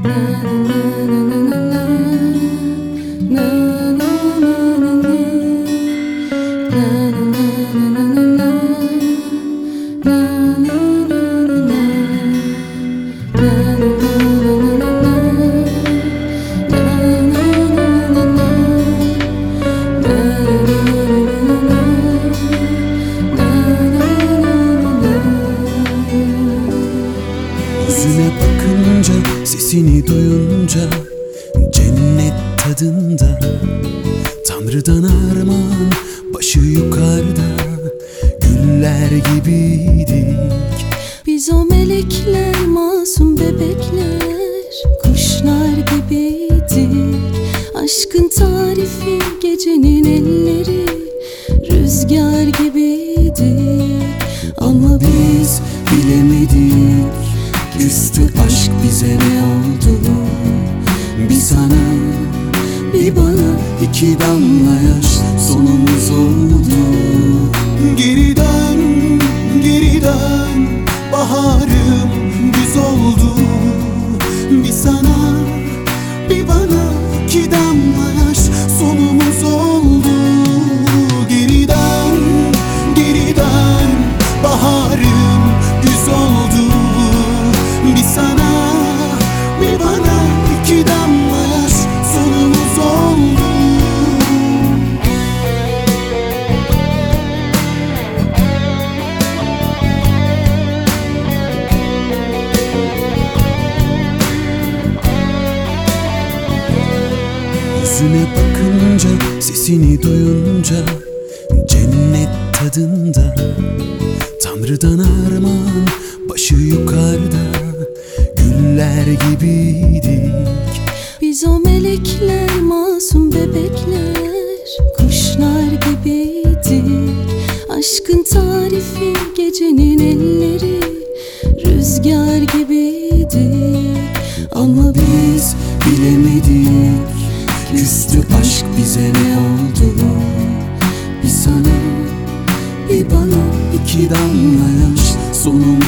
Yüzüne bakınca, sesini duyunca cennet tadında. Tanrı'dan armağan, başı yukarıda, güller gibiydik. Biz o melekler, masum bebekler, kuşlar gibiydik. Aşkın tarifi gecenin elleri, rüzgar gibiydik. Ama biz bilemedik, küstü aşk bize, ne oldu? Bir sana, bir bana, iki damla yaş sonumuz oldu. Geri dön, geri dön, baharım güz oldu. Bir sana, bir bana, iki damla yaş sonumuz oldu. Geri dön, geri dön, baharım güz oldu. Bir sana, bir bana, iki damla yaş sonumuz oldu. Yüzüne bakınca, sesini duyunca cennet tadında. Tanrı'dan armağan, başı yukarıda, güller gibiydik. Biz o melekler, masum bebekler, kuşlar gibiydik. Aşkın tarifi gecenin elleri, rüzgar gibiydik. Ama biz bilemedik, küstü aşk bize, ne oldu? Bir sana, bir bana, iki damla yaş sonumuz